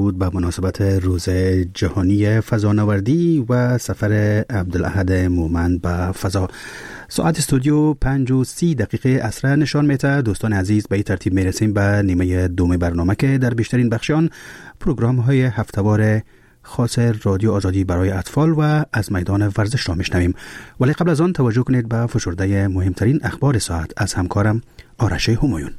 بود به مناسبت روز جهانی فضانوردی و سفر عبدالاحد مومند به فضا. ساعت استودیو 5:30 عصر نشان میده. دوستان عزیز، به این ترتیب میرسیم به نیمه دوم برنامه که در بیشترین بخشان پروگرام های هفته‌وار خاص رادیو آزادی برای اطفال و از میدان ورزش را میشنویم. ولی قبل از آن توجه کنید به فشرده مهمترین اخبار ساعت از همکارم آرش همایون.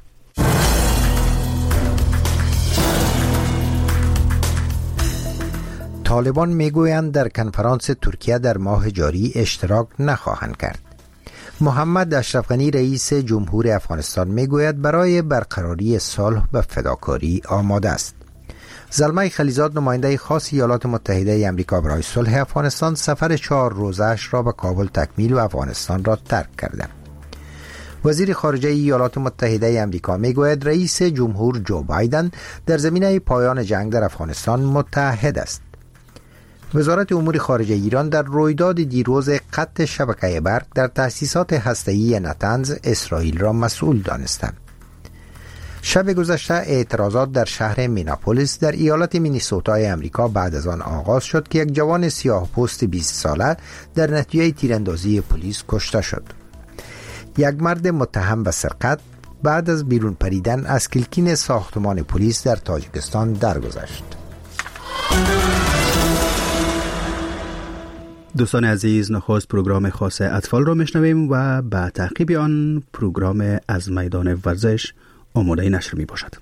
طالبان میگویند در کنفرانس ترکیه در ماه جاری اشتراک نخواهند کرد. محمد اشرف غنی رئیس جمهور افغانستان میگوید برای برقراری صلح و فداکاری آماده است. زلمه خلیزاد نماینده خاص ایالات متحده آمریکا برای صلح افغانستان سفر 4 روزه‌اش را به کابل تکمیل و افغانستان را ترک کرده. وزیر خارجه ایالات متحده آمریکا میگوید رئیس جمهور جو بایدن در زمینه پایان جنگ در افغانستان متحد است. وزارت امور خارجه ایران در رویداد دیروز قطع شبکه برق در تأسیسات هسته‌ای نتنز اسرائیل را مسئول دانستند. شب گذشته اعتراضات در شهر میناپولیس در ایالت مینیسوتای آمریکا بعد از آن آغاز شد که یک جوان سیاه‌پوست 20 ساله در نتیجه تیراندازی پلیس کشته شد. یک مرد متهم به سرقت بعد از بیرون پریدن از کلکین ساختمان پلیس در تاجیکستان درگذشت. دوستان عزیز، نخست پروگرام خاص اطفال را میشنویم و به تعقیب آن پروگرام از میدان ورزش آماده نشر می باشد.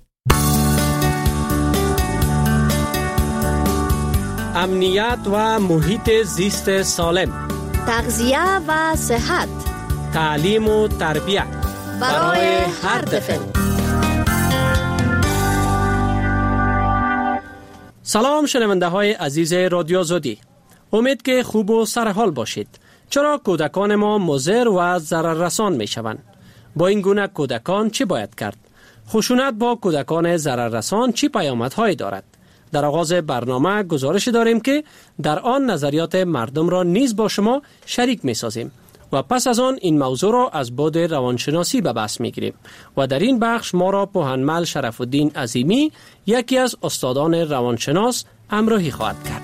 امنیت و محیط زیست سالم، تغذیه و صحت، تعلیم و تربیت برای هر طفل. سلام شنونده های عزیز رادیو آزادی، امید که خوب و سرحال باشید. چرا کودکان ما مضر و ضرر رسان می شوند؟ با این گونه کودکان چی باید کرد؟ خشونت با کودکان ضرر رسان چی پیامدهایی دارد؟ در آغاز برنامه گزارش داریم که در آن نظریات مردم را نیز با شما شریک می سازیم و پس از آن این موضوع را از بعد روانشناسی به بحث می گیریم و در این بخش ما را پوهنمل شرف الدین عظیمی، یکی از استادان روانشناس، همراهی خواهد کرد.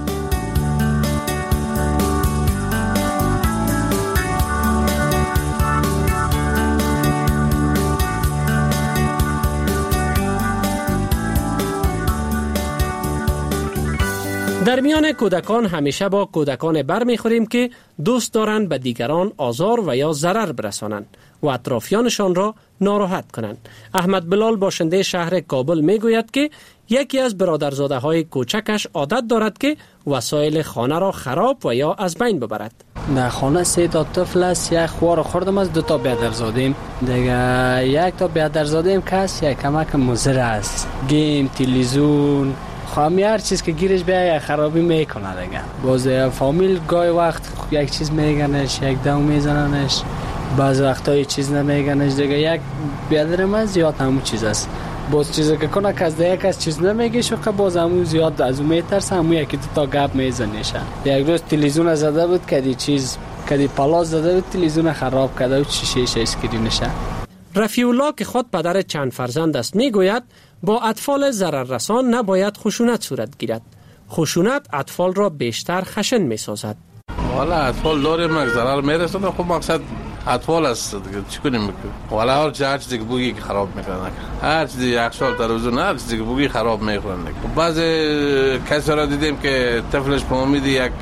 در میان کودکان همیشه با کودکان برمیخوریم که دوست دارند به دیگران آزار و یا ضرر برسانند و اطرافیانشان را ناراحت کنند. احمد بلال باشنده شهر کابل میگوید که یکی از برادرزاده های کوچکش عادت دارد که وسایل خانه را خراب و یا از بین ببرد. در خانه 3 تا طفل است، یک خوار خوردم از 2 تا بیادرزادیم دیگه. 1 تا بیادرزادیم کس یک کمک مضر است، گیم، تلویزیون، خواهمی هر چیز که گیرش بیایی خرابی میکنه دیگه. باز فامیل گاهی وقت یک چیز میگنش، یک دو میزننش، بعض وقتا یک چیز نمیگنش دیگه. یک بیادرم از زیاد همون چیز است، باز چیزی که کنه که از دیگه از چیز نمیگه شو باز همون زیاد از اون میترسه، همون یکی 2 تا گپ میزنیشه. یک روز تلویزیون زده بود کدی چیز کدی پلاس زده بود، تلویزیون خراب کرده و شیشه اسکرینشه. رفیع الله که خود پدر چند فرزند است میگوید با اطفال ضرر رسان نباید خشونت صورت گیرد. خشونت اطفال را بیشتر خشن می سازد. والا اطفال داریم ضرر میرسونه، خب مقصد اطفال است دیگه، چی کنیم؟ والا هر چیزی که بوگی خراب میکنه، هر چیزی یخچال تلویزیون هر چیزی که بوگی خراب میکنه. بعض کسا را دیدیم که طفلش به امید یک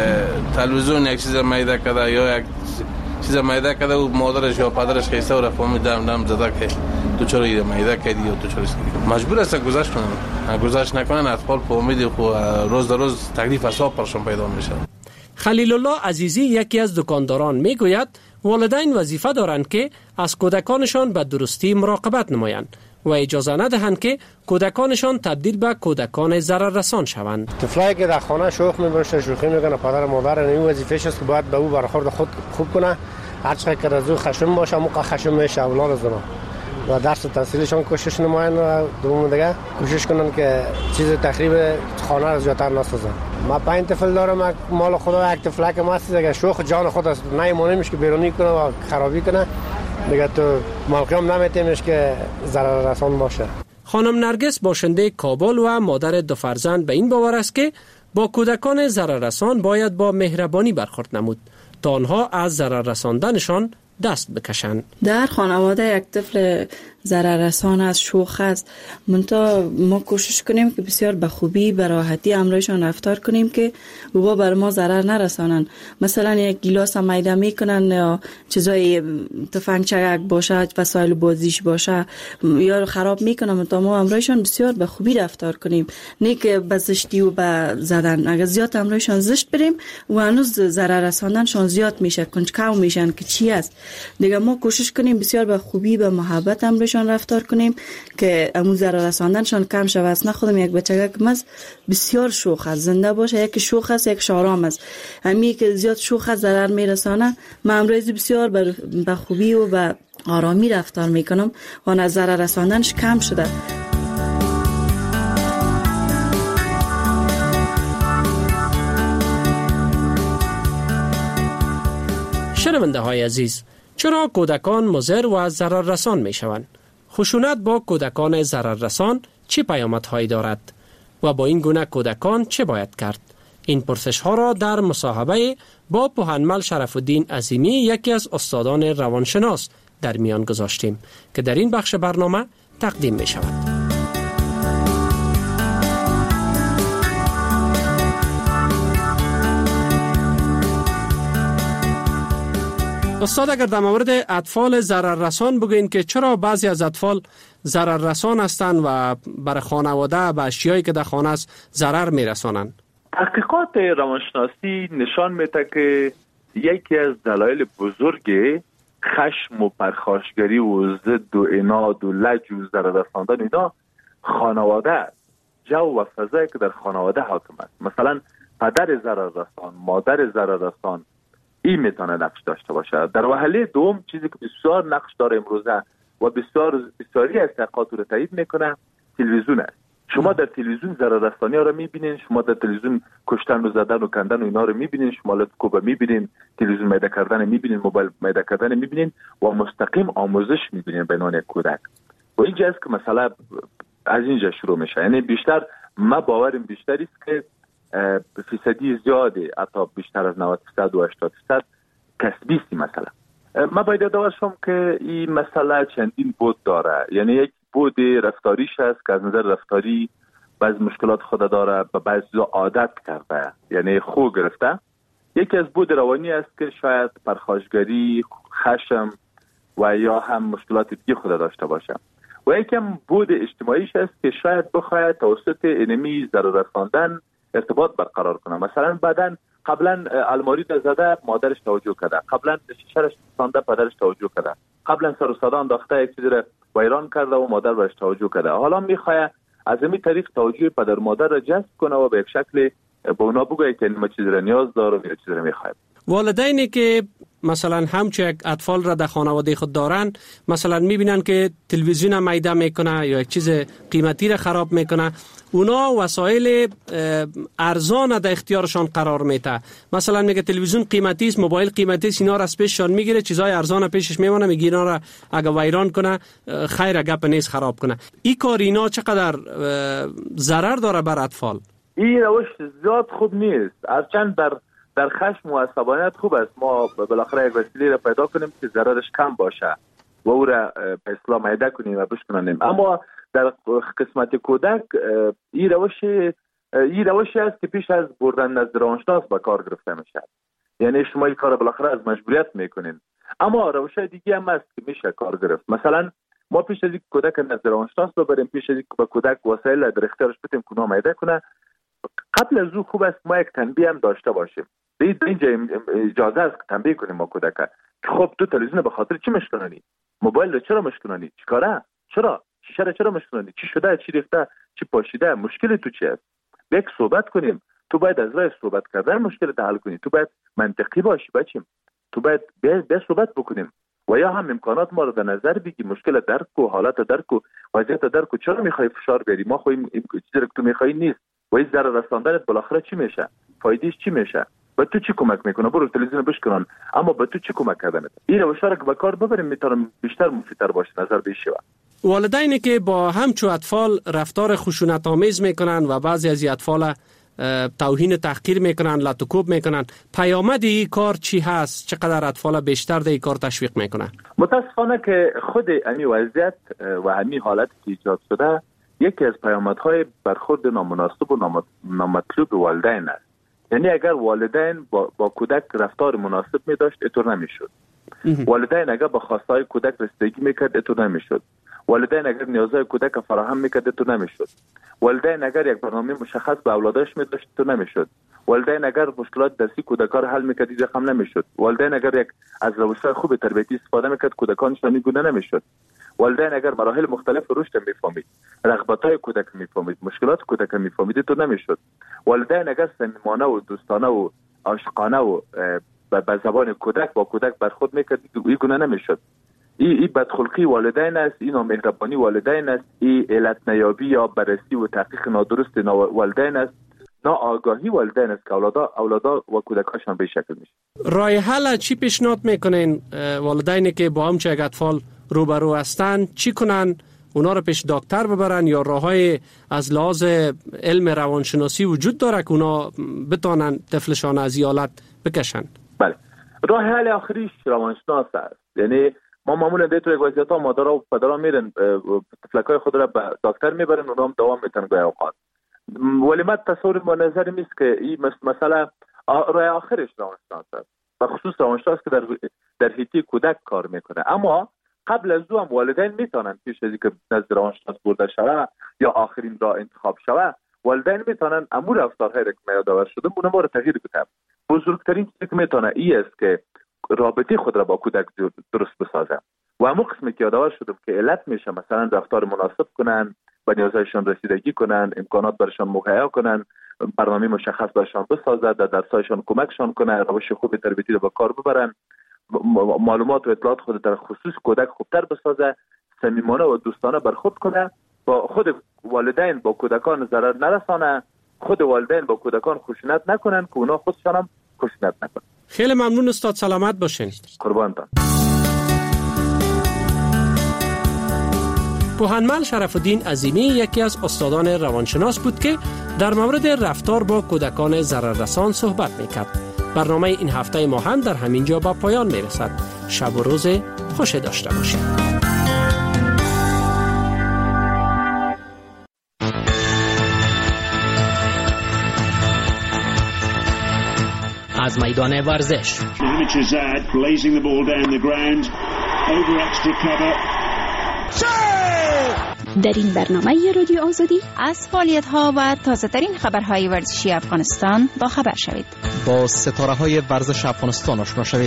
تلویزیون یک چیز میده کرده یا یک چیز میده کرده و مادرش یا پدرش خیسته و رفت دم زده که تو چرا ایده میده کردی یا تو چرا مجبور است گذشت کنن. گذشت نکنن اطفال به امید خو روز در روز تکلیف حساب پرشون پیدا میشه. خلیل الله عزیزی یکی از دکانداران میگوید والدین وظیفه دارند که از کودکانشان به درستی مراقبت نمایند و اجازه ندهند که کودکانشان تبدیل به کودکان ضرر رسان شوند. طفلایی که در خانه شوخ می‌برن، شوخی میکنه، پدر مادر این وظیفه‌ش است که باید به او برخورد خود خوب کنه. هر چقدر که از او خشم باشه موقع خشم میشه اولاد از اونا و درس تحصیلشون کوشش نمایند و دوم دیگه کوشش کنن که چیز تخریب خانه را زیادتر نسازن. ما 5 طفل دارم، مال خدا یک طفلک ما است دیگه، شوخ جان خود است، نمیمونیمش که بیرونی کنه و خرابی کنه دیگه. تو مالکم نمیتیمش که ضرر رسان باشه. خانم نرگس باشنده کابل و مادر دو فرزند به این باور است که با کودکان ضرر رسان باید با مهربانی برخورد نمود تا آنها از ضرر رساندنشان دست بکشند. در خانواده یک طفل ضرر رسان است، شوخ است، منتها ما کوشش کنیم که بسیار به خوبی به راحتی همراهشان رفتار کنیم که او بر ما ضرر نرسانند. مثلا یک گیلاس میده میکنن یا چیزای تفنگچه باشه، وسایل بازیش باشه یا خراب میکنن، منتها ما همراهشان بسیار به خوبی رفتار کنیم، نه که به زشتی و به زدن. اگر زیاد همراهشان زشت بریم و هنوز ضرر رساندنشان زیاد میشه، کنجکاو میشن که چی است. دیگه ما کوشش کنیم بسیار به خوبی به محبت همراهشان رفتار کنیم که امو ضرر رساندنشان کم شود. اصلا خودم یک بچه که مز بسیار شوخ است، زنده باشه، یک شوخ است یک شارام است. همی که زیاد شوخ است ضرر میرسانه، من امروز بسیار به خوبی و به آرامی رفتار میکنم و از ضرر رساندنش کم شده. شنونده های عزیز، چرا کودکان مضر و ضرر رسان می شوند؟ خشونت با کودکان ضرر رسان چه پیامدهایی دارد و با این گونه کودکان چه باید کرد؟ این پرسش ها را در مصاحبه با پوهنمل شرف الدین عظیمی، یکی از استادان روانشناس، در میان گذاشتیم که در این بخش برنامه تقدیم می شود. استاد، اگر در مورد اطفال ضرر رسان بگوین که چرا بعضی از اطفال ضرر رسان هستند و برای خانواده به اشیایی که در خانه است ضرر میرسانند؟ تحقیقات روانشناسی نشان میده که یکی از دلایل بزرگ خشم و پرخاشگری و ضد و عناد و لج و ضرر رساندن اینا خانواده است. جو و فضایی که در خانواده حاکم است. مثلا پدر ضرر رسان، مادر ضرر رسان، این میتونه نقش داشته باشه. در وهله دوم چیزی که بسیار نقش داره امروزه و بسیاری از تحقیقات رو تایید میکنه، تلویزیون است. شما در تلویزیون ضرر رسانی ها رو میبینین، شما در تلویزیون کشتن و زدن و کندن و اینا رو میبینین، شما لطکوبه میبینین، تلویزیون میده کردن میبینین، موبایل میده کردن میبینین و مستقیم آموزش میبینین به عنوان کودک. و اینجا است که مسئله از اینجا شروع میشه. یعنی بیشتر ما باورم بیشتری است که فیصدی زیاده، حتی بیشتر از 90% و 80% کسبی است. مثلا ما باید یاد باشم که این مسئله چندین بود داره. یعنی یک بود رفتاریش است که از نظر رفتاری بعض مشکلات خود داره، به بعض عادت کرده، یعنی خو گرفته. یکی از بود روانی است که شاید پرخاشگری، خشم و یا هم مشکلات دیگه خود داشته باشه. و یکم بود اجتماعیش است که شاید بخواهد توسط انمی ضرر رساندن ارتباط برقرار کنه. مثلا بعدن قبلا الماری زده مادرش توجه کرده، قبلا شیشه‌اش سانده پدرش توجه کرده، قبلا سر و صدا انداخته یک چیزی را ویران کرده و مادر بهش توجه کرده. حالا میخواد از این طریق توجه پدر مادر را جذب کنه و به یک شکل به اونا بگه که ما چیزی را نیاز داره و چیزی را میخواد. والدینی که مثلا همچه یک اطفال را در خانواده خود دارن، مثلا میبینن که تلویزیون میده میکنه یا یک چیز قیمتی را خراب میکنه، اونا وسایل ارزان در اختیارشان قرار میده. مثلا میگه تلویزیون قیمتی است، موبایل قیمتی است، اینا را از پیششان میگیره، چیزای ارزان پیشش میمونه، میگه اینا را اگه ویران کنه خیر گپ نیست خراب کنه. این کار اینا چقدر ضرر داره بر اطفال؟ این روش زیاد خوب نیست. هرچند در خشم و عصبانیت خوب است ما بالاخره یک وسیله را پیدا کنیم که ضررش کم باشه و او را به اصطلاح میده کنیم و بشکنیم. اما در قسمت کودک این روشی است که پیش از بردن نزد روانشناس به کار گرفته میشه. یعنی شما این کار بالاخره از مجبوریت میکنین. اما روش دیگه هم است که میشه کار گرفت. مثلا ما پیش از این کودک نزد روانشناس ببریم، پیش از این به کودک وسایل در اختیارش بدیم که اونها میده کنه، قبل از او خوب است ما یک تنبیه هم داشته باشیم. اینجا اجازه است که تنبیه کنیم ما کودک که خب تو تلویزیون به خاطر چی مشکنانی؟ موبایل رو چرا مشکنانی؟ چیکاره؟ چرا؟ شیشه رو چرا مشکنانی؟ چی شده؟ چی ریخته؟ چی پاشیده؟ مشکل تو چی است؟ یک صحبت کنیم. تو باید از راه صحبت کردن مشکل حل کنی. تو باید منطقی باشی بچیم. تو باید به صحبت بکنیم و یا هم امکانات ما رو در نظر بگی، مشکل درک و حالت درک و وضعیت درک و چرا میخوای فشار بیاری؟ ما خو این چیزی که تو میخوای نیست. و این ضرر رساندنت بالاخره چی میشه؟ فایدهش چی میشه؟ به تو چی کمک میکنه؟ برو تلویزیون بشکنن، اما به تو چی کمک کردنت؟ این روشا رو که به کار ببریم میتونم بیشتر مفیدتر باشه نظر بیشتر. والدینی که با همچو اطفال رفتار خشونت آمیز میکنن و بعضی از اطفال توهین تحقیر میکنن، لطوکوب میکنن، پیامد این کار چی هست؟ چقدر اطفال بیشتر در این کار تشویق میکنن؟ متاسفانه که خود امی وضعیت و همی حالت که ایجاد شده یکی از پیامدهای برخورد نامناسب و نامطلوب والدین است. یعنی اگر والدین با کودک رفتار مناسب می داشت اینطور نمیشد. والدین اگر با خواستهای کودک رسیدگی میکرد اینطور نمیشد. والدین اگر نیازهای کودک فراهم میکرد اینطور نمیشد. والدین اگر یک برنامه مشخص به اولادش می داشت اینطور نمیشد. والدین اگر مشکلات درسی کودکان را حل میکرد اینجا هم نمیشد. والدین اگر یک از روش‌های خوب تربیتی استفاده میکرد کودکانش این گونه نمیشد. والدین اگر مراحل مختلف رشد میفهمید، رغبت‌های کودک میفهمید، مشکلات کودک میفهمید تو نمیشد. والدین اگر صمیمانه و دوستانه و عاشقانه و به زبان کودک با کودک برخورد میکرد این گونه نمیشد. این بدخلقی والدین است، این نامهربانی والدین است، این علت نیابی یا بررسی و تحقیق نادرست والدین است، ناآگاهی والدین است که اولادا و کودکاشان به شکل میشه. راه حل چی پیشنهاد میکنین والدینی که با همچه یک اطفال روبرو هستن؟ چی کنن؟ اونا رو پیش دکتر ببرن یا راههای از لحاظ علم روانشناسی وجود داره که اونا بتونن طفلشان از این حالت بکشن؟ بله، راه حل آخریش روانشناس است. یعنی ما معمولا در یک وضعیت‌ها مادرها و پدرها میرن طفلکای خود را به دکتر میبرن، اونا هم دوام میتن گاهی اوقات. ولی من تصور با نظر میست که این مسئله راه آخرش روانشناس است، و خصوص روانشناس که در حیطه کودک کار میکنه. اما قبل از او هم والدین میتونن پیش از اینکه نزد روانشناس برده شوه یا آخرین راه انتخاب شوه، والدین میتونن امور رفتارهای که یادآور شده اونها رو تغییر بدن. بزرگترین چیزی که میتونه این است که رابطه خود را با کودک درست بسازه و همون قسمی که یادآور شدم که علت میشه مثلا رفتار مناسب کنن، به نیازهایشان رسیدگی کنن، امکانات برشان مهیا کنن، برنامه مشخص برشان بسازد، در درسایشان کمکشان کنه، روش خوب تربیتی رو به کار ببرن، معلومات و اطلاعات خود در خصوص کودک خوبتر بسازه، صمیمانه و دوستانه برخورد کنه، با خود والدین با کودکان ضرر نرسانه، خود والدین با کودکان خشونت نکنن که اونا خودشان هم خشونت نکنن. خیلی ممنون استاد، سلامت باشین. قربانتان. پوهنمل شرف الدین عظیمی یکی از استادان روانشناس بود که در مورد رفتار با کودکان ضرررسان صحبت میکرد. برنامه این هفته ما هم در همین جا با پایان میرسد. شب و روز خوش داشته باشید. از میدان ورزش در این برنامه رادیو آزادی از فعالیت‌ها و تازه‌ترین خبرهای ورزشی افغانستان با خبر شوید. با ستاره‌های ورزش افغانستان آشنا شوید.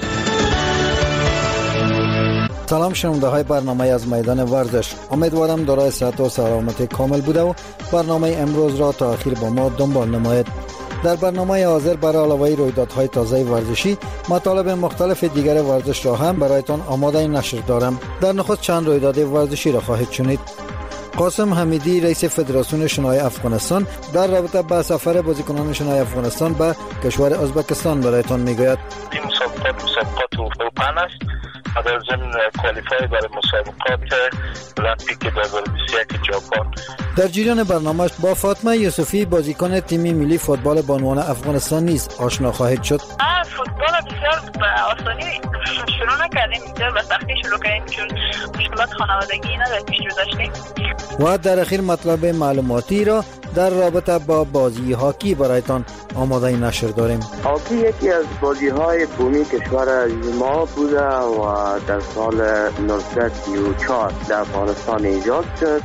سلام شنونده‌های برنامه از میدان ورزش. امیدوارم دارای صحت و سلامت کامل بوده و برنامه امروز را تا آخر با ما دنبال نمایید. در برنامه حاضر برای علاوه رویدادهای تازه ورزشی مطالب مختلف دیگر ورزش را هم برایتان آماده نشر دارم. در نخست چند رویداد ورزشی را خواهید شنید. قاسم حمیدی رئیس فدراسیون شنای افغانستان در رابطه با سفر بازیکنان شنای افغانستان به کشور ازبکستان برایتان میگوید. این مسابقات اوپن است و در ضمن کوالیفای برای مسابقات المپیک 2021 ژاپن. در جریان برنامه با فاطمه یوسفی بازیکن تیم ملی فوتبال بانوان افغانستان نیز آشنا خواهید شد. فوتبال بسیار به آسانی شروع نکردیم، بسیار به سختی شروع کردیم چون مشکلات خانوادگی نداشت پیش رو داشتیم. و در اخیر مطلب معلوماتی را در رابطه با بازی هاکی برایتان آماده نشر داریم. هاکی یکی از بازی‌های بومی کشور ما بوده و در سال 1934 در افغانستان ایجاد شد.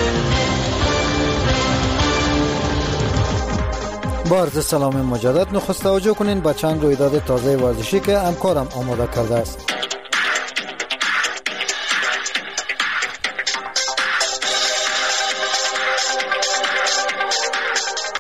با عرض سلام مجدد نخست توجه کنین به چند رویداد تازه ورزشی که همکارم آماده کرده است.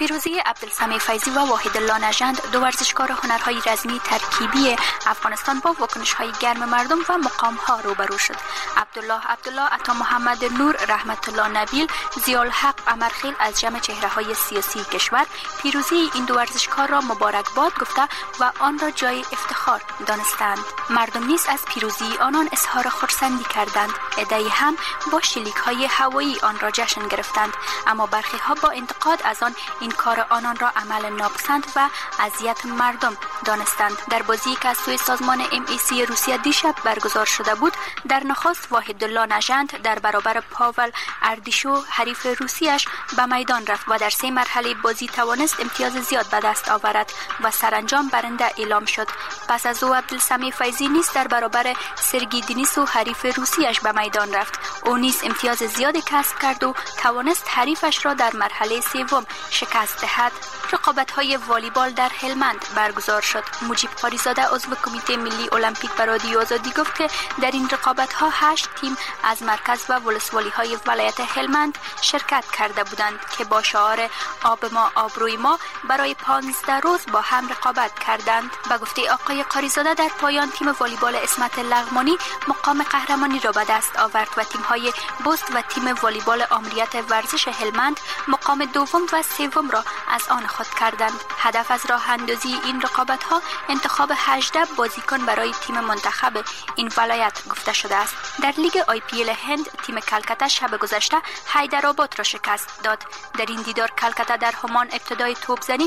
پیروزی عبدالسمیع فیضی و واحدالله نژند، دو ورزشکار هنرهای رزمی ترکیبی افغانستان، با واکنش‌های گرم مردم و مقام‌ها روبرو شد. عبدالله، عطا محمد نور، رحمت الله نبیل، ضیاءالحق عمرخیل از جمع چهره‌های سیاسی کشور پیروزی این دو ورزشکار را مبارکباد گفته و آن را جای افتخار دانستند. مردم نیز از پیروزی آنان اظهار خرسندی کردند. عده‌ای هم با شلیک‌های هوایی آن را جشن گرفتند، اما برخی‌ها با انتقاد از آن این کار آنان را عمل ناپسند و اذیت مردم دانستند. در بازی که از سوی سازمان MEC روسیه دیشب برگزار شده بود، در نخست واحدالله نژند در برابر پاول اردیشو حریف روسیش به میدان رفت و در 3 مرحله بازی توانست امتیاز زیاد به دست آورد و سرانجام برنده اعلام شد. پس از او عبدالسمیع فیضی نیز در برابر سرگی دینیسو حریف روسیش به میدان رفت. او نیز امتیاز زیادی کسب کرد و توانست حریفش را در مرحله سوم شکست دهد. رقابت‌های والیبال در هلمند برگزار شد. مجیب قاریزاده عضو کمیته ملی المپیک به رادیو آزادی گفت که در این رقابت‌ها 8 تیم از مرکز و ولسوالی‌های ولایت هلمند شرکت کرده بودند که با شعار آب ما آبروی ما برای 15 روز با هم رقابت کردند. به گفته آقای قاریزاده، در پایان تیم والیبال اسمت لغمانی مقام قهرمانی را به دست آورد و تیم‌های بست و تیم والیبال آمریت ورزش هلمند مقام دوم و سوم را از آن خود کردند. هدف از راه اندازی این رقابت‌ها انتخاب 18 بازیکن برای تیم منتخب این ولایت گفته شده است. در لیگ IPL هند تیم کلکته شب گذشته حیدرآباد را شکست داد. در این دیدار کلکته در همان ابتدای توپزنی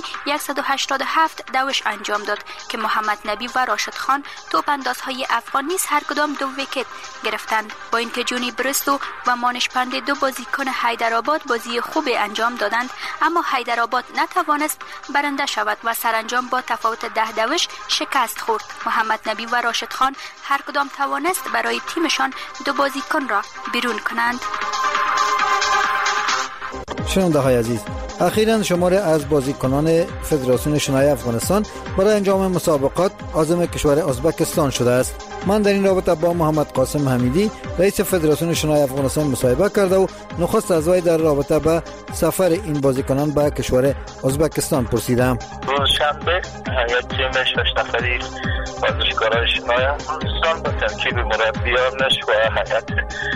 187 دوش انجام داد که محمد نبی و راشد خان توپ اندازهای افغان نیز هر کدام 2 ویکت گرفتند. با اینکه جونی برستو و مانش پنده 2 بازیکن حیدرآباد بازی خوبی انجام دادند، اما حیدرآباد نتوانست برنده شود و سرانجام با تفاوت 10 دوش شکست خورد. محمد نبی و راشد خان هر کدام توانست برای تیمشان 2 بازیکن را بیرون کنند. شنونده های عزیز، اخیراً شماره از بازیکنان فدراسیون شنای افغانستان برای انجام مسابقات عازم کشور ازبکستان شده است. من در این رابطه با محمد قاسم حمیدی رئیس فدراسیون شنای افغانستان مصاحبه کرده و نخست از وی در رابطه با سفر این بازیکنان به کشور ازبکستان پرسیدم. روز شنبه یک تیم 6 نفری ورزشکاران شنای افغانستان با ترکیب مربیانش و هیئت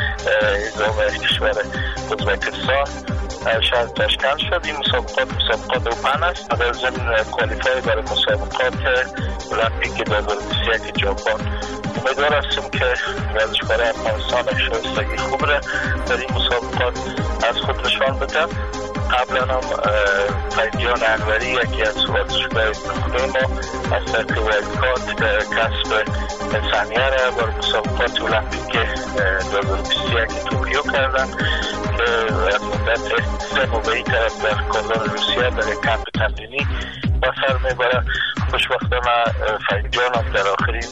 اداره کشور ازبکستان شهر تاشکند شد. این مسابقات اوپن است. در ضمن کوالیفای برای مسابقات المپیک 2021 ژاپن. امیدوار هستم که ورزشکاران افغانستان شایستگی خوب را در این مسابقات از خود نشان بدن. قبلا هم فیضیان انوری یکی از ورزشکاران نخبه ما از طریق وایلدکارت کسب ثانیه را برای مسابقات المپیک 2021 توکیو کردن که از مدت 3 ماه به این طرف در کازان روسیه برای کمپ تمرینی به سر میبره. خوشبختانه فیضیان هم در آخرین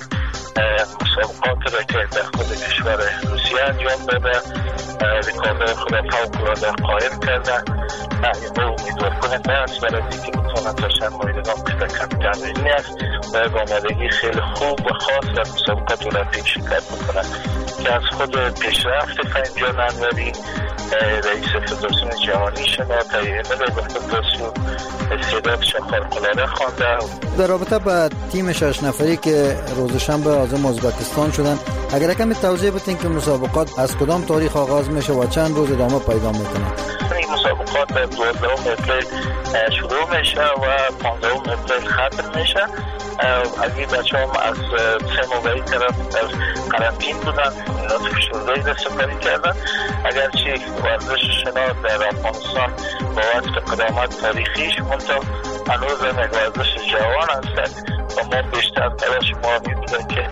مسابقات را که در خود کشور روسیه انجام داده رکورد خود فوق‌العاده قائم کرده. ما امیدوار کننده است برای اینکه بتوانند تا چند ماه دیگر که کمپ تمرینی است و با آمادگی خیلی خوب و خاص در مسابقات المپیک شرکت بکنند که از خود پیشرفت فیضیان انوری رئیس فدراسیون جهانی شنا تهیه مدل به فدراسیون استعدادش خارق‌العاده خوانده. در رابطه با تیم 6 نفری که روز شنبه عازم ازبکستان شدن، اگر کمی توضیح بدین که مسابقات از کدام تاریخ آغاز میشه و چند روز ادامه پیدا میکنه؟ این مسابقات در 12 اپریل شروع میشه و 15 اپریل ختم میشه. اگه بچه هم از 3 ماه به این طرف در قرنطین بودن، نطف شروعی در سپری کردن. اگرچه ورزش شنا در افغانستان با وقت قدامت تاریخیش منطقه هنوز یک ورزش جوان هستند و ما بیشتر تلاش ما میبودن که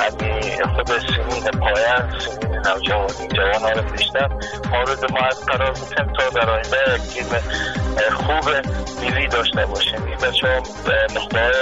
خود سنین پایان، سنین نوجوانی جوان ها رو بیشتر مورد ما قرار بودیم تا در آینده یک تیم خوب ملی داشته باشیم. این بچه هم نقطه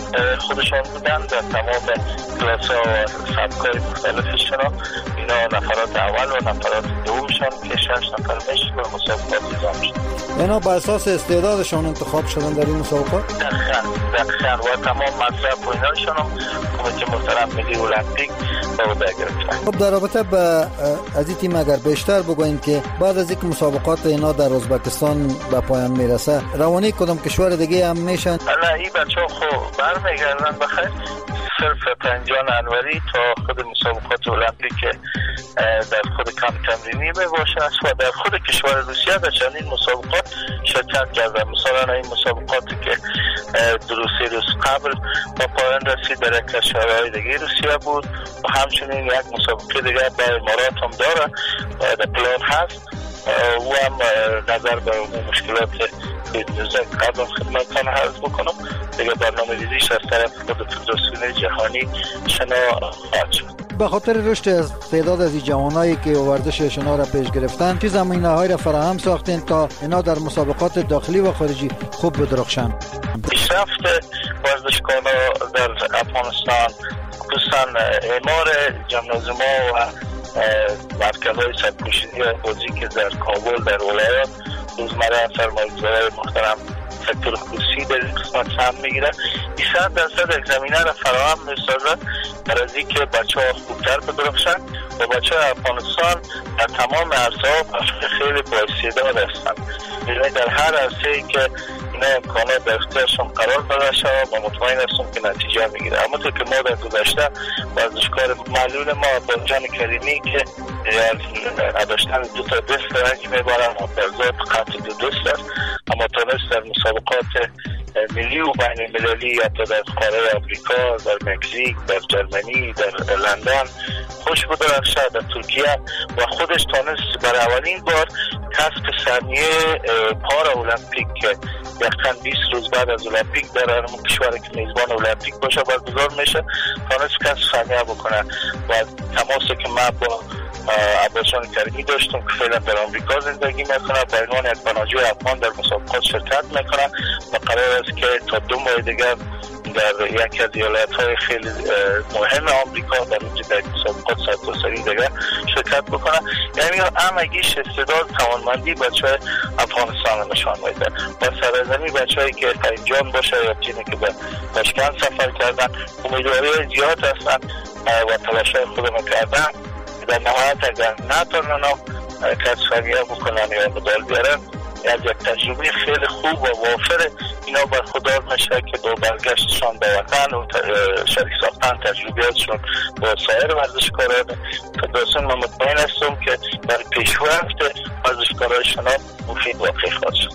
خودشان بودن در تمام کلاس ها و سبکای مختلفشان. اینا نفرات اول و نفرات دومشان که 6 نفر میشه و مسابقات انجام شد. اینا بر اساس استعدادشان انتخاب شدن در این مسابقات؟ دقیقاً و تمام مصرف و ایناشان هم کمیته محترم ملی المپیک به عهده گرفتن. خب در رابطه با از این تیم اگر بیشتر بگوین که بعد از اینکه مسابقات اینا در ازبکستان به پایان میرسه روانی کدام کشور دیگه هم میشن؟ نه این بچه‌ها خب برمیگردن بخیر. صرف پنجان انوری تا خود مسابقات المپیک در خود کم تمرینی میباشه و در خود کشور روسیه در چندین مسابقات شرکت کرده. مثلا این مسابقاتی که دو روز قبل با پایان رسید در یک کشورهای دیگه روسیه بود و همچنین یک مسابقه دیگه به امارات هم داره در پلان هست و هم نظر به مشکلات قبل خدمتتان عرض بکنم دیگه برنامه ریزیش از طرف خود فدراسیون جهانی شنا خواهد شد. به خاطر رشد استعداد از جوانایی که ورزش شنا را پیش گرفتن چه زمینه‌هایی را فراهم ساختین تا اینا در مسابقات داخلی و خارجی خوب بدرخشن؟ پیشرفت ورزشکاران در افغانستان خصوصا اعمار جمنازیم‌ها و مرکزهای سرپوشیدی بازی که در کابل در ولایات روزمره سرمایه‌گذاران محترم سکتور خصوصی در این قسمت سهم میگیره. 100% یک زمینه را فراهم میسازد برای از اینکه بچه‌ها خوبتر بدرخشن و بچه‌ها افغانستان در تمام عرصه‌ها خیلی بااستعداد هستند. یعنی در هر عرصه‌ای که اینا امکانات در اختیارشون قرار داده شود و مطمئن هستم که نتیجه میگیره. اما تو که ما در گذشته ورزشکار معلول ما با جان کریمی که نداشتن 2 تا دست رنج میبارن و برزاد قطع 2 دست است اما تانست در مسابقات ملی و بین المللی یا در قاره آمریکا، در مکزیک، در جرمنی، در لندن خوش بدرخشد، در ترکیه و خودش تانست برای اولین بار کسب سهمیه پارا المپیک که یقینا 20 روز بعد از المپیک در هر کشوری که میزبان المپیک باشه برگزار میشه تانست کسب سهمیه بکنه و تماسی که ما با عباسان کریمی داشتم که فعلا در آمریکا زندگی میکنه به عنوان یک پناهجوی افغان در مسابقات شرکت میکنه و قرار است که تا 2 ماه دیگر در یکی از ایالت‌های خیلی مهم آمریکا در یک مسابقات سرتاسری دیگر شرکت بکنه. یعنی همگیش استعداد توانمندی بچه‌های افغانستان نشان میده و سرزمین بچه‌هایی که پنجان باشه یا چیزی که به تاشکند سفر کردن امیدواری زیاد هستن و تلاش‌های خودمون کردن در نهایت اگر نتونن کسفریه بکنن یا مدال بیارن از یک تجربه خیلی خوب و وافر اینا برخوردار میشه که با برگشتشان به وطن و شریک ساختن تجربیاتشون با سایر ورزشکاران فدراسیون من مطمئن هستم که برای پیشرفت ورزشکاران شنا مفید واقع خواهد شد.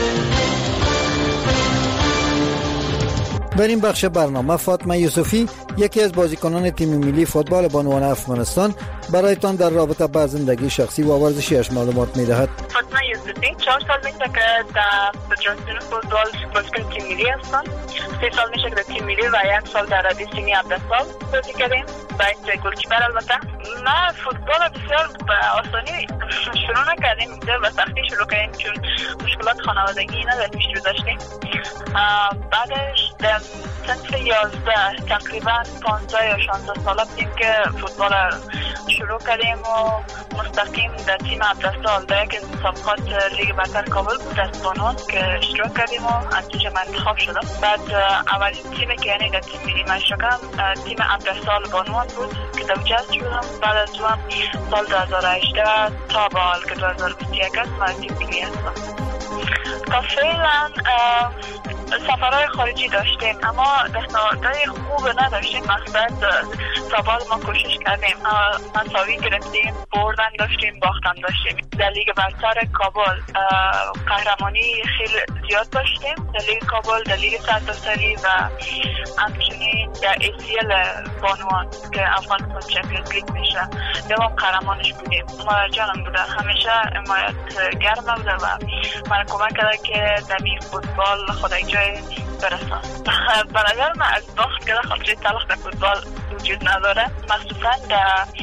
در این بخش برنامه فاطمه یوسفی یکی از بازیکنان تیم ملی فوتبال بانوان افغانستان برایتان در رابطه با زندگی شخصی و ورزشیش معلومات می‌دهد. فاطمه یوسفی 4 سال میشه که در فدراسیون فوتبال بازیکن تیم ملی هستم. 3 سال میشه که در تیم ملی و 1 سال در ردیسینی عبدالسال بازی کردیم. باید گلکیپر البته. ما فوتبال بسیار آسانی شروع نکردیم، به سختی شروع کردیم چون مشکلات خانوادگی نداشتیم پیش رو داشتیم. بعدش در صنف 11 تقریبا 15 یا 16 ساله بودیم که فوتبال شروع کردیم و مستقیم در تیم عبدالسال در یک مسابقات لیگ برتر کابل بود از بانوان که اشتراک کردیم و نتیجه من انتخاب شدم. بعد اولین تیمی که یعنی در تیم ملی من اشتراک تیم عبدالسال بانوان بود که دوجست شدم. بعد از اون سال 2018 تا به حال که 2021 است من تیم ملی هستم. تا فعلا سفرهای خارجی داشتیم اما دستاوردهای خوب نداشتیم. مقصد تا بال ما کوشش کردیم، مساوی گرفتیم، بردن داشتیم، باختن داشتیم. در لیگ برتر کابل قهرمانی خیلی زیاد داشتیم، در لیگ کابل، در لیگ سرتاسری و همچنین در ACL بانوان که افغانستان چمپیونز لیگ میشه دوام قهرمانش بودیم. مادر جانم بوده، همیشه حمایت گرم بوده و من کمک کرده که در این فوتبال خدا جای برسان. برادر من از باخت که خب جای تلخ در فوتبال وجود نداره، مخصوصا در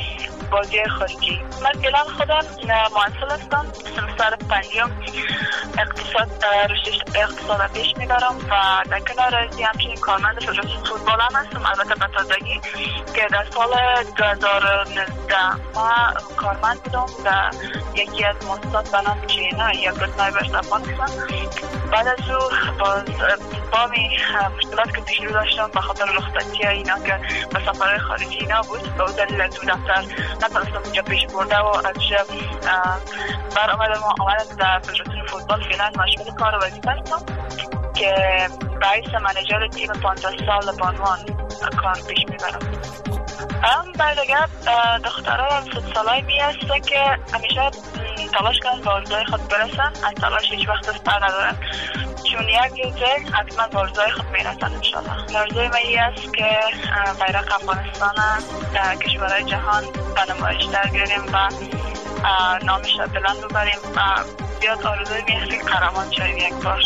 بازی خارجی. من فعلا خودم مؤسسه هستم، سمستر پنجم اقتصاد اقتصاد پیش میبرم و در کنار ازی همچنین کارمند فدراسیون فوتبال هم هستم. البته به تازگی که در سال 2019 ما کارمند بودم در یکی از مؤسسات به نام چینا یا گروه برشتفان هستم. بعد از او با مشکلات که پیش رو داشتم به خاطر رخصتی اینا که به سفر خارجی اینا بود، به دلیل از دو دفتر نتونستم اونجا پیش برده و از بر آمدم در فدراسیون فوتبال فعلا مشغول کار و وظیفه هستم که رئیس منیجر تیم 50 سال بانوان کار پیش میبرم. بعد اگر دخترها هم فوتسالای می هستن که همیشه تلاش کنن به آرزوهای خود برسن، از تلاش هیچ وقت دست ندارن، چون یک روزه حتما به آرزوهای خود میرسن انشالله. آرزوی من این است که بیرق افغانستان در کشورهای جهان به نمایش در بیاریم و نامش را بلند ببریم و زیاد آرزوی می هست که قهرمان شویم یک بار.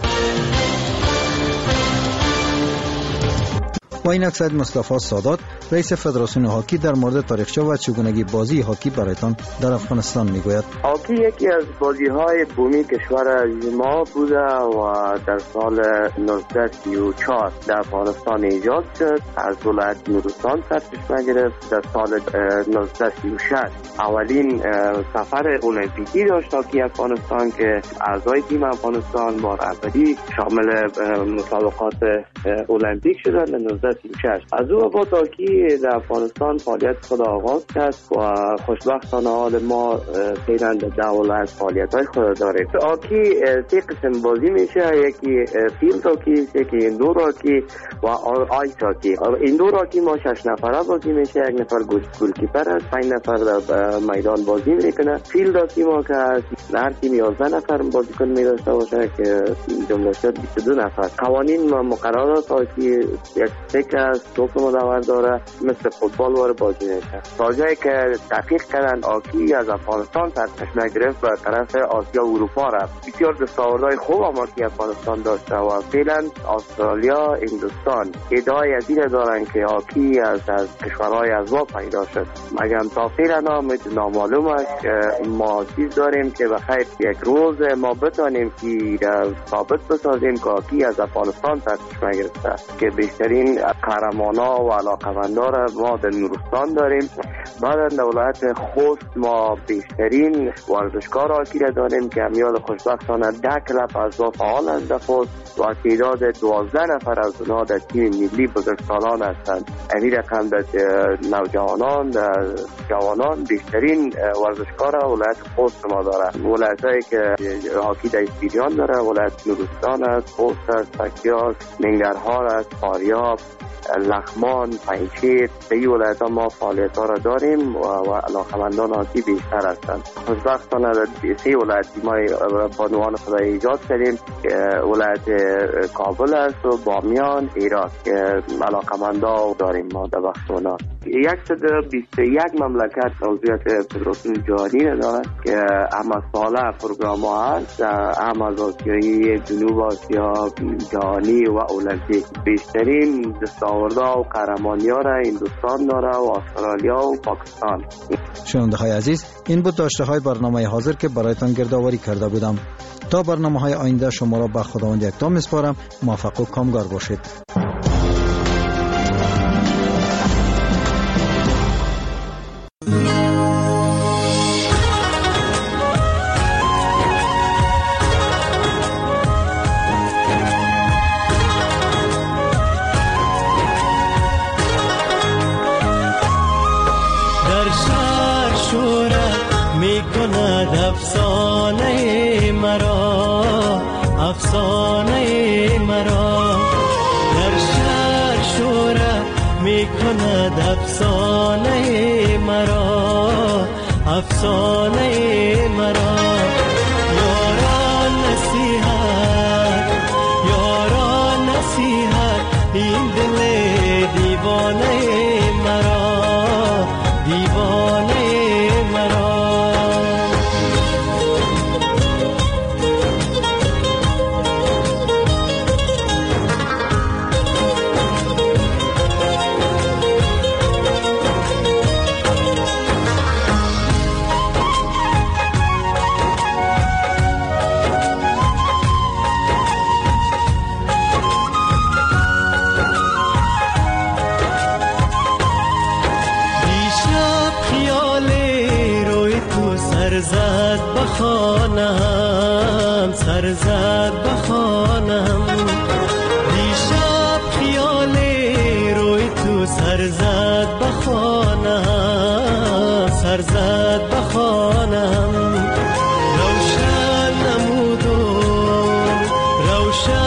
با این اکسد مصطفی سادات رئیس فدراسیون هاکی در مورد تاریخچه و چگونگی بازی هاکی برایتان در افغانستان میگوید. هاکی یکی از بازی‌های بومی کشور ما بوده و در سال 1934 در افغانستان ایجاد شد. از ولایت نورستان سرچشمه گرفت. در سال 1936 اولین سفر المپیکی داشت هاکی افغانستان که اعضای تیم افغانستان با رهبری شامل مسابقات المپیک شدند. در 1936 از او با هاکی در افغانستان فعالیت خود آغاز کرد و خوشبختانه حال ما فعلا در ولایت فعالیت‌های خود داریم. هاکی سه قسم بازی میشه، یکی فیلد هاکی، یکی ایندور هاکی و آیس هاکی. ایندور هاکی ما 6 نفره بازی میشه، یک نفر گولکیپر است، 5 نفر در میدان بازی میکنه. فیلد هاکی ما که هر تیم 11 نفر بازیکن می‌داشته باشه که جمله شد 22 نفر. قوانین و مقررات هاکی یک سک است، توپ مدور داره، مثل فوتبال واره بازی میشه. تا جایی که تحقیق کردن هاکی از افغانستان سرچشمه گرفت و طرف آسیا و اروپا رفت. بسیار دستاوردهای خوب هاکی افغانستان داشته و فعلا استرالیا، هندوستان ادعای از این دارن که هاکی از کشورهای ازوا پیدا شد. مگر تا فعلا نامعلوم است که ما چیز داریم که بخیر یک روز ما بتانیم که ثابت بسازیم که هاکی از افغانستان سرچشمه گرفته که بیشترین قهرمانا و علاقمندا را ما در نورستان داریم. بعد در ولایت خوست ما بیشترین ورزشکار هاکی را داریم که امیال خوشبختانه 10 کلب اعضا فعال است در خوست و تعداد 12 نفر از اونها در تیم ملی بزرگسالان هستند. این رقم در نوجوانان در جوانان بیشترین ورزشکار ولایت خوست ما داره. ولایتایی که هاکی در اسپیدیان داره ولایت نورستان است، خوست است، پکتیا، ننگرهار است، فاریاب، لغمان، پنجشیر. در این ولایت ها ما فعالیت ها را داریم و علاقمندان هاکی بیشتر هستند. خوشبختانه در 3 ولایت ما بانوان خود ایجاد کردیم که ولایت کابل است و بامیان، هرات که علاقمندا داریم ما در بخش اونا. 121 مملکت عضویت فدراسیون جهانی دارد که همه ساله پروگرام ها هست، هم از آسیایی، جنوب آسیا، جهانی و المپیک. بیشترین دستاوردها و قهرمانی ها را هندوستان داره و استرالیا و پاکستان. شنونده های عزیز، این بود داشته های برنامه حاضر که برایتان گردآوری کرده بودم. تا برنامه های آینده شما را به خداوند یکتا میسپارم. موفق و کامگار باشید. افسانه مرا در شهر شوره می کند افسانه مرا یاران نصیحت این دل دیوانه مرا خانم سرزد بخانم دیشب خیال روی تو سرزد بخانم سرزد بخانم روشن نمودم روشن